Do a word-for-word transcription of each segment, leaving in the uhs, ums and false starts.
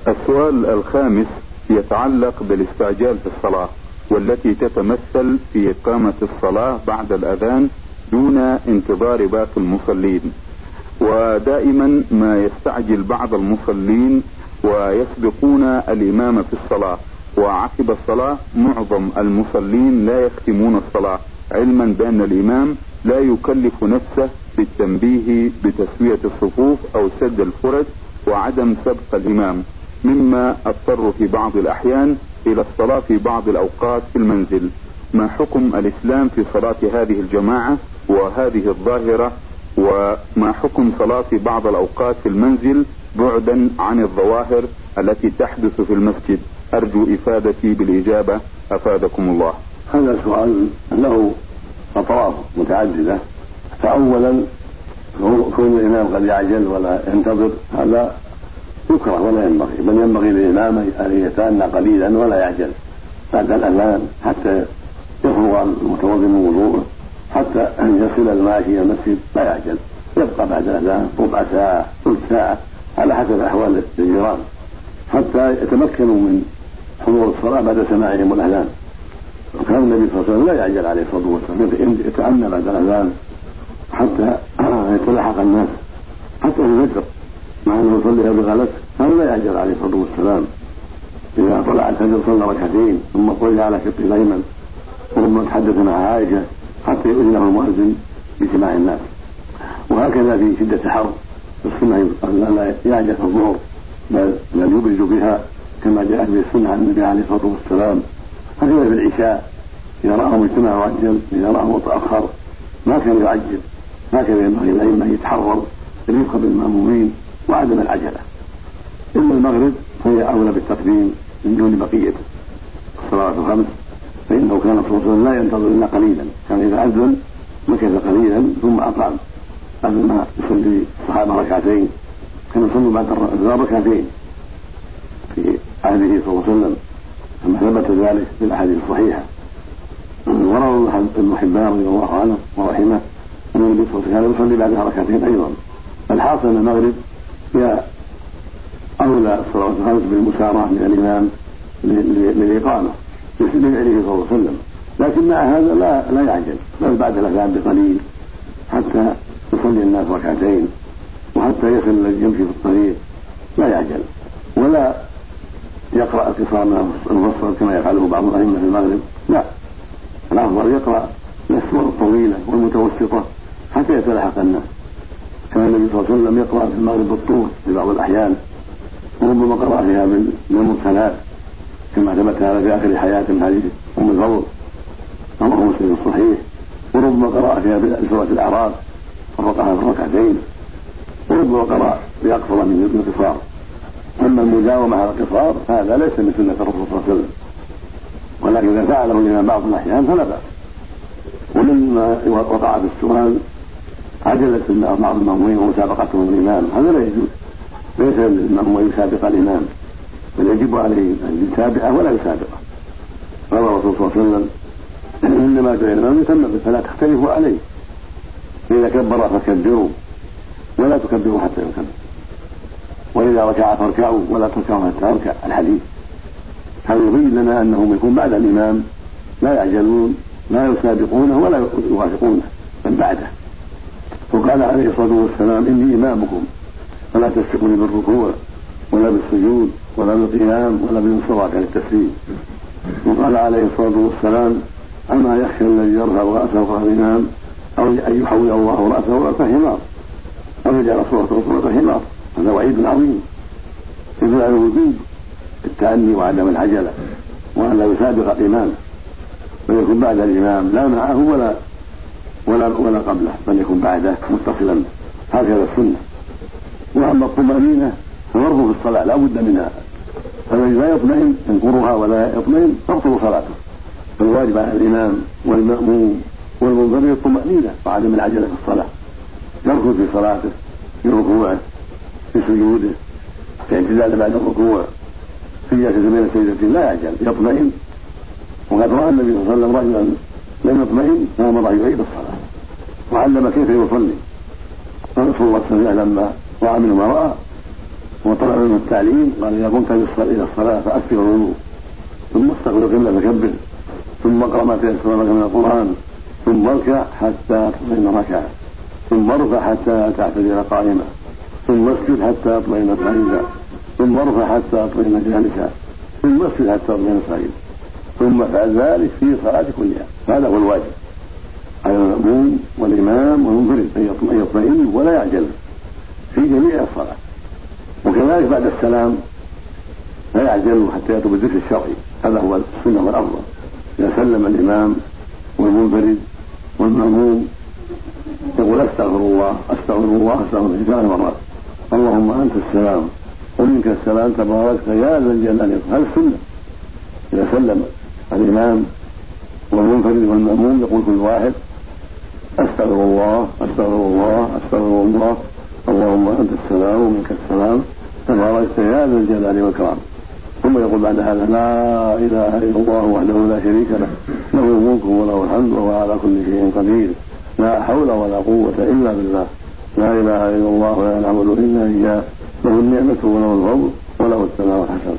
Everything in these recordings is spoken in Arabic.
السؤال الخامس يتعلق بالاستعجال في الصلاة، والتي تتمثل في إقامة الصلاة بعد الأذان دون انتظار باقي المصلين. ودائما ما يستعجل بعض المصلين ويسبقون الإمام في الصلاة، وعقب الصلاة معظم المصلين لا يختمون الصلاة، علما بأن الإمام لا يكلف نفسه بالتنبيه بتسوية الصفوف أو سد الفرج وعدم سبق الإمام، مما اضطر في بعض الأحيان إلى الصلاة في بعض الأوقات في المنزل. ما حكم الإسلام في صلاة هذه الجماعة وهذه الظاهرة؟ وما حكم صلاة بعض الأوقات في المنزل بعدا عن الظواهر التي تحدث في المسجد؟ أرجو إفادتي بالإجابة أفادكم الله. هذا سؤال له أطراف متعددة. فأولا كون الإمام قد يعجل ولا ينتظر هذا يكره ولا ينبغي، بل ينبغي للإمام أن يتأنى قليلا ولا يعجل بعد الأذان حتى يفرغ المتوضئ من وضوءه، حتى أن يصل الماشي إلى المسجد لا يعجل، يبقى بعد الأذان ربع ساعة ثلث ساعة على حسب أحوال الجيران حتى يتمكنوا من حضور الصلاة بعد سماعهم الأذان. وكان النبي صلى الله عليه وسلم لا يعجل عليه الصلاة والسلام، يتأنى بعد الأذان حتى يتلحق الناس حتى في الفجر، مع أنه يصليها بغلس هذا لا يعجل عليه الصلاة والسلام. إذا طلع الفجر صلى ركعتين ثم قل على شقه الأيمن ثم تحدث مع عائشة حتى يؤذنه المؤذن باجتماع الناس. وهكذا في شدة الحر السنة لا يعجل في الظهر بل يبرز بها كما جاءت به السنة عن النبي عليه الصلاة والسلام. هكذا في العشاء إذا رأى مجتمع وعجل، إذا رأى متأخر ما كان يعجل. هكذا ينبغي الأئمة أن يتحرر الرفق بالمأمومين وعدم العجلة. إلا المغرب فهي أولى بالتقديم من دون بقية الصلوات الخمس، فإنه كان صلى الله عليه وسلم لا ينتظر إلا قليلا، كان إذا أذن مكث قليلا ثم أقام. قبل ما يصلي الصحابة ركعتين كانوا يصلوا بعد الأذان ركعتين في عهده صلى الله عليه وسلم كما ثبت ذلك في الأحاديث الصحيحة. وروى ابن حبان رضي الله عنه ورحمه أن النبي صلى الله عليه وسلم يصلي بعدها ركعتين أيضا. الحاصل أن المغرب هي أولى الصلوات الخمس بالمسارعة من الإمام للإقامة لفعله صلى الله عليه وسلم، لكن مع هذا لا لا يعجل، بل بعد الأذان بقليل حتى يصلي الناس ركعتين وحتى يصل الذي يمشي في الطريق لا يعجل، ولا يقرأ القصار المفصل كما يفعله بعض الأئمة في المغرب، لا، الأفضل يقرأ السور الطويلة والمتوسطة حتى يتلحق الناس. كان النبي صلى الله عليه وسلم يقرأ في المغرب بالطور في بعض الأحيان، وربما قرأ فيها من المرسلات كما ثبت هذا في آخر حياة من حديث أم الفضل رواه مسلم الصحيح، وربما قرأ فيها بسورة الأعراف فرقها في الركعتين، وربما قرأ بأكثر من القصار. أما المداومة على القصار هذا ليس من سنة الرسول صلى الله عليه وسلم، ولكن إذا فعله الإمام بعض الأحيان فلا بأس. ومما وقع في السؤال عجلة بعض المأمومين ومسابقتهم الإمام، هذا لا يجوز، ليس للمأموم يسابق الإمام، بل يجب عليه أن يتابعه ولا يسابقه. قال الرسول صلى الله عليه وسلم إنما جاء الإمام يتم فلا تختلفوا عليه، فإذا كبر فكبروا ولا تكبروا حتى يكبر، وإذا ركع فاركعوا ولا تركعوا حتى يركع الحديث. هذا يبين لنا أنهم يكون بعد الإمام لا يعجلون، لا يسابقونه ولا يوافقونه بل بعده. وقال عليه الصلاة والسلام إني إمامكم فلا تسبقوني بالركوع ولا بالسجود ولا بالقيام ولا بالانصراف عن التسليم. وقال عليه الصلاة والسلام أما يخشى الذي يرفع رأسه فهو الإمام أو أن يحول الله رأسه رأس حمار أو يجعل صورته صورة حمار. هذا وعيد عظيم يدل على وجوب التأني وعدم العجلة، وأن لا يسابق الإمام ويكون بعد الإمام لا معه ولا ولا ولا قبله، بل يكون بعده متصلا، هكذا السنة. وأما الطمأنينة فمرض في الصلاة لا بد منها، فالذي لا يطمئن ينكرها ولا يطمئن تبطل صلاته. فالواجب على الإمام والمأموم والمنضبط الطمأنينة وعدم العجلة في الصلاة، يركض في صلاته في ركوعه في سجوده في اعتدال بعد الركوع في جلسة بين السجدتين لا يعجل، يطمئن. وقد رأى النبي صلى الله عليه وسلم رجلا لم يطمئن فأمره يعيد الصلاة وعلم كيف يصلي. فنسأل الله السميع لما رأى منه ما رأى وطلب منه التعليم قال إذا قمت إلى الصلاة فأسبغ الوضوء ثم استقبل القبلة فكبر ثم اقرأ ما تيسر لك من القرآن ثم اركع حتى تطمئن ركعة ثم ارفع حتى تعتدل قائما ثم اسجد حتى تطمئن قائدا ثم ارفع حتى تطمئن جالسا ثم اسجد حتى تطمئن ساجدا ثم افعل ذلك في صلاة كلها. هذا هو الواجب على المأموم والإمام والمنفرد أن يطمئن ولا يعجل في جميع الصلاة. وكذلك بعد السلام لا يعجل حتى يطلب الذكر الشرعي، هذا هو السنة والأفضل. إذا سلم الإمام والمنفرد والمأموم يقول استغفر الله استغفر الله استغفر الله ثلاث مرات، اللهم أنت السلام ومنك السلام تباركت يا ذا الجلال والإكرام. هذا السنة. إذا سلم الإمام والمنفرد والمأموم يقول كل واحد استغفر الله استغفر الله استغفر الله اللهم أنت السلام ومنك السلام تباركت يا ذا الجلال والإكرام. ثم يقول بعد هذا لا إله إلا الله وحده لا شريك له له الملك وله الحمد وهو على كل شيء قدير لا حول ولا قوة إلا بالله لا إله إلا الله ولا نعبد إلا إياه له النعمة وله الفضل وله الثناء الحسن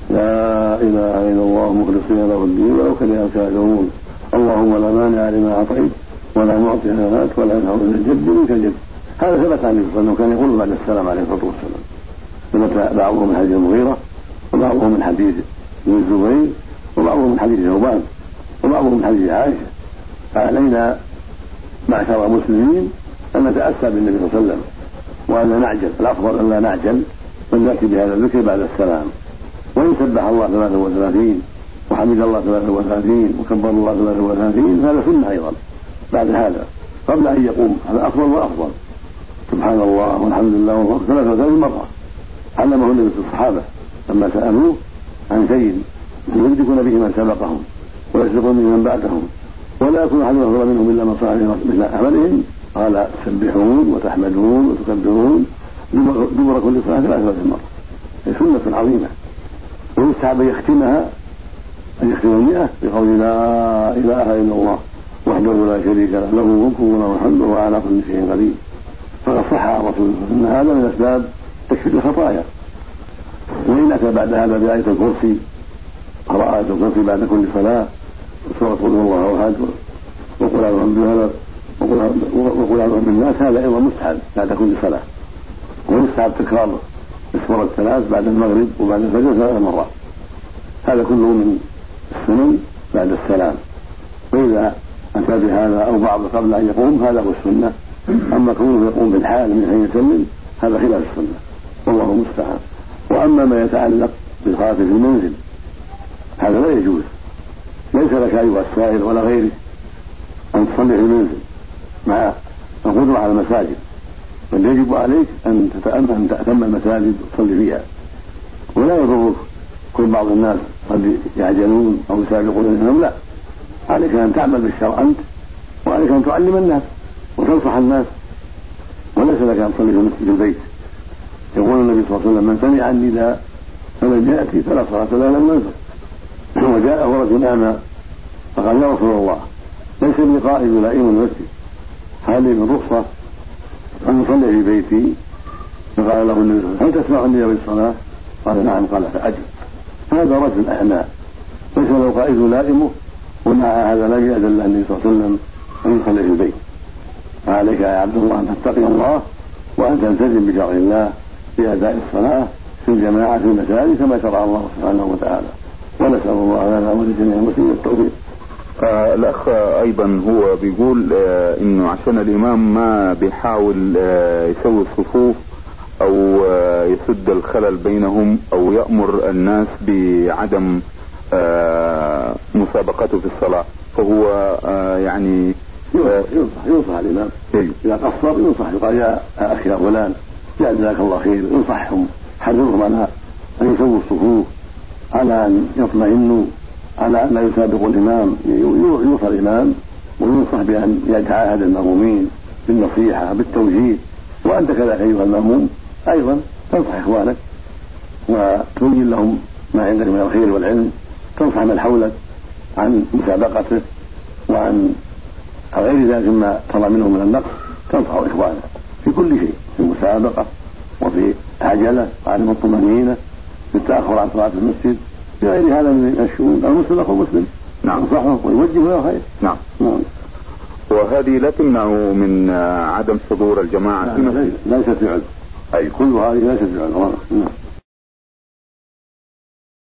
لا إله إلا الله مخلصين له الدين ولو كره الكافرون اللهم لا مانع لما أعطيت ولا معطي لما أتيت ولا ينفع ذا الجد منك الجد. هذا ثبت عن النبي صلى الله عليه وسلم كان يقول بعد السلام عليه الصلاة والسلام. ثبت بعضهم من حديث المغيرة وبعضهم من حديث ابن الزبير وبعضهم من حديث ثوبان وبعضهم من حديث عائشة. فعلينا معشر المسلمين أن نتأسى بالنبي صلى الله عليه وسلم وأن لا نعجل. الأفضل أن لا نعجل بل نأتي بهذا الذكر بعد السلام. وإن سبح الله ثلاثة وثلاثين وحمد الله ثلاثة وثلاثين وكبر الله ثلاثة وثلاثين هذا سنة أيضا بعد هذا قبل أن يقوم. هذا أفضل وأفضل. سبحان الله والحمد لله والله ثلاثة وثلاثين مرة علمه النبي الصحابة لما سألوه عن شيء يدركون به من سبقهم ويسبقون به من بعدهم ولا يكون أحد أفضل منهم إلا من صار مثل عملهم. قال تسبحون وتحمدون وتكبرون دبر كل صلاة ثلاثة مرة. هي سنة عظيمة. ويستحب أن يختمها أن يختم المئة بقول لا إله إلا الله وحده لا شريك له له الملك وله الحمد وهو على كل شيء قدير. فقد صح عن رسول الله أن هذا من أسباب تكفير الخطايا. وإن أتى بعد هذا بآية الكرسي قرأ آية الكرسي بعد كل صلاة سورة قل هو الله أحد وقل أعوذ بالله وقل أعوذ بالناس هذا أيضا مستحب بعد كل صلاة. ومستحب تكرار السورة الثلاث بعد المغرب وبعد الفجر ثلاث مرات. هذا كله من السنن بعد السلام. وإذا أتى بهذا أو بعض قبل أن يقوم هذا هو السنة. أما كونه يقوم بالحال من حين يسلم هذا خلاف السنة والله المستعان. وأما ما يتعلق بالصلاة في المنزل هذا لا يجوز. ليس لك أيها السائل ولا غيرك أن تصلي في المنزل مع القدرة على المساجد، بل يجب عليك أن تتأمل تأتم المساجد وتصلي فيها. ولا يضرك كل بعض الناس قد يعجلون أو يسابقون الإمام، لا، عليك أن تعمل بالشرع أنت وعليك أن تعلم الناس وتنصح الناس. وليس لك أن تصلي في مسجد البيت. يقول النبي صلى الله عليه وسلم من سمع النداء فلم يأتي فلا صلاة له لم ينزل. وجاءه رجل أعمى فقال يا رسول الله ليس لي قائد ولا إمام المسجد، هل لي من رخصة أن أصلي في بيتي؟ فقال له النبي صلى الله عليه وسلم هل تسمع النداء بالصلاة؟ قال نعم. قال فأجب. هذا رجل أعمى ليس له قائد لائمه ومع هذا لا يأذن له النبي صلى الله عليه وسلم أن يصلي في البيت. عليك يا عبد الله أن تتقي الله وأن تلتزم بشرع الله في أداء الصلاة في الجماعة في المساجد كما شرع الله سبحانه وتعالى. ونسأل الله لنا ولجميع المسلمين التوفيق. آه الأخ أيضا هو بيقول آه إنه عشان الإمام ما بيحاول آه يسوي الصفوف أو آه يسد الخلل بينهم أو يأمر الناس بعدم آه مسابقته في الصلاة، فهو آه يعني ينصح ينصح الإمام إذا قصر ينصح يقال يا أخي يا فلان يا جزاك الله خير، ينصحهم حذرهم على أن يسووا الصفوف، على أن يطمئنوا، على أن لا يسابقوا الإمام. يوصى الإمام وينصح بأن يتعاهد المأمومين بالنصيحة بالتوجيه. وأنت كذلك أيها المأموم أيضا تنصح إخوانك وتبين لهم ما عندك من الخير والعلم، تنصح من حولك عن مسابقته وعن غير ذلك ما ترى منه من النقص، تنصح إخوانك في كل شيء، في المسابقة وفي العجلة وعدم الطمأنينة بالتأخر عن صلاة المسجد بغير هذا من الشؤون. المسلم أخو مسلم نعم ينصحه ويوجهه إلى خير. نعم. نعم. وهذه لا تمنع من عدم حضور الجماعة في المسجد؟ ليست بعذر. أي كل هذه ليست بعذر.